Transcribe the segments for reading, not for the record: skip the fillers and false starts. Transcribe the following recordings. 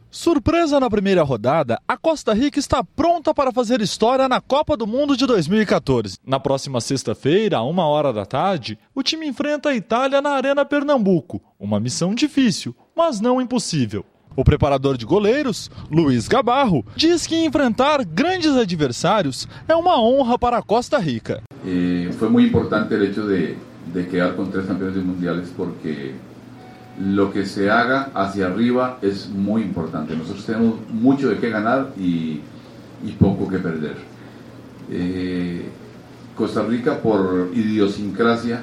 Surpresa na primeira rodada, a Costa Rica está pronta para fazer história na Copa do Mundo de 2014. Na próxima sexta-feira, à 13h, o time enfrenta a Itália na Arena Pernambuco. Uma missão difícil, mas não impossível. O preparador de goleiros, Luiz Gabarro, diz que enfrentar grandes adversários é uma honra para a Costa Rica. Foi muito importante o hecho de quedar com 3 campeões mundiais porque lo que se haga hacia arriba es muy importante. Nosotros tenemos mucho de qué ganar y poco que perder. Costa Rica, por idiosincrasia,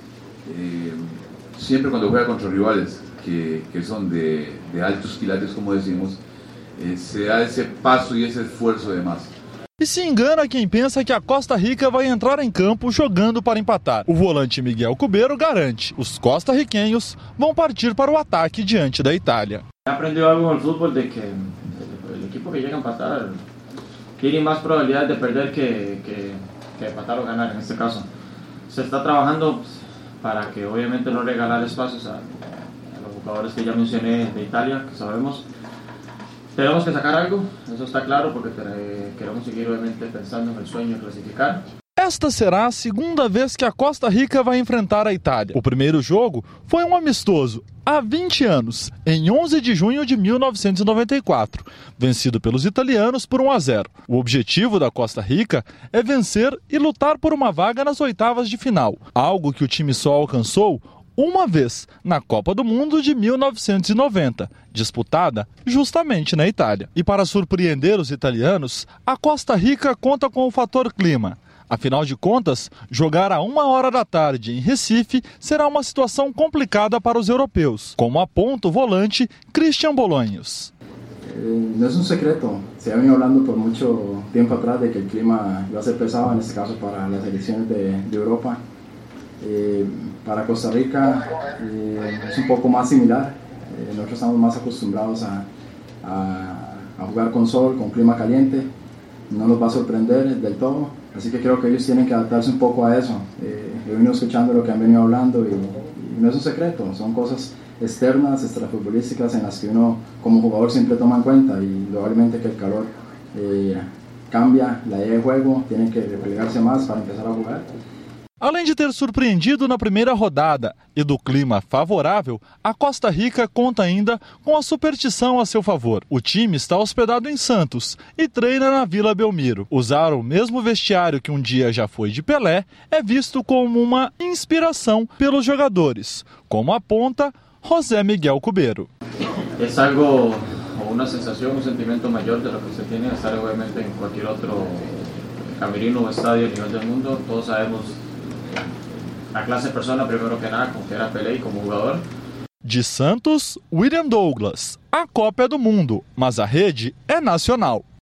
siempre cuando juega contra rivales que son de altos quilates, como decimos, se da ese paso y ese esfuerzo de más. E se engana quem pensa que a Costa Rica vai entrar em campo jogando para empatar. O volante Miguel Cubero garante: os costarriquenhos vão partir para o ataque diante da Itália. Aprendeu algo no futebol de que o equipo que chega a empatar tiene más probabilidades de perder que empatar o ganar. En este caso, se está trabajando para que obviamente no regalar espacios a los jugadores que ya mencioné de Italia, que sabemos. Tenemos que sacar algo, eso está claro, porque queremos seguir obviamente pensando en el sueño de clasificar. Esta será a segunda vez que a Costa Rica vai enfrentar a Itália. O primeiro jogo foi um amistoso, há 20 anos, em 11 de junho de 1994, vencido pelos italianos por 1-0. O objetivo da Costa Rica é vencer e lutar por uma vaga nas oitavas de final, algo que o time só alcançou uma vez na Copa do Mundo de 1990, disputada justamente na Itália. E para surpreender os italianos, a Costa Rica conta com o fator clima. Afinal de contas, jogar a 13h em Recife será uma situação complicada para os europeus, como aponta o volante Cristian Bolonhos. No es un secreto, se ha venido hablando por mucho tiempo atrás de que el clima iba a ser pesado, en este caso para las selecciones de Europa. Para Costa Rica es un poco más similar. Nosotros estamos más acostumbrados a jugar con sol, con clima caliente. No nos va a sorprender del todo, así que creo que ellos tienen que adaptarse un poco a eso. He venido escuchando lo que han venido hablando y no es un secreto, son cosas externas, extrafutbolísticas en las que uno como jugador siempre toma en cuenta, y probablemente que el calor cambia la idea de juego, tienen que replegarse más para empezar a jugar. Além de ter surpreendido na primeira rodada e do clima favorável, a Costa Rica conta ainda com a superstição a seu favor. O time está hospedado em Santos e treina na Vila Belmiro. Usar o mesmo vestiário que um dia já foi de Pelé é visto como uma inspiração pelos jogadores, como aponta José Miguel Cubero. É algo, uma sensação, um sentimento maior de lo que se tem a estar obviamente em qualquer outro camerino ou estádio a nível do mundo. Todos sabemos a clase de persona, primero que nada, con que era Pelé como jugador. De Santos, William Douglas. A Copa é do Mundo, mas a rede é nacional.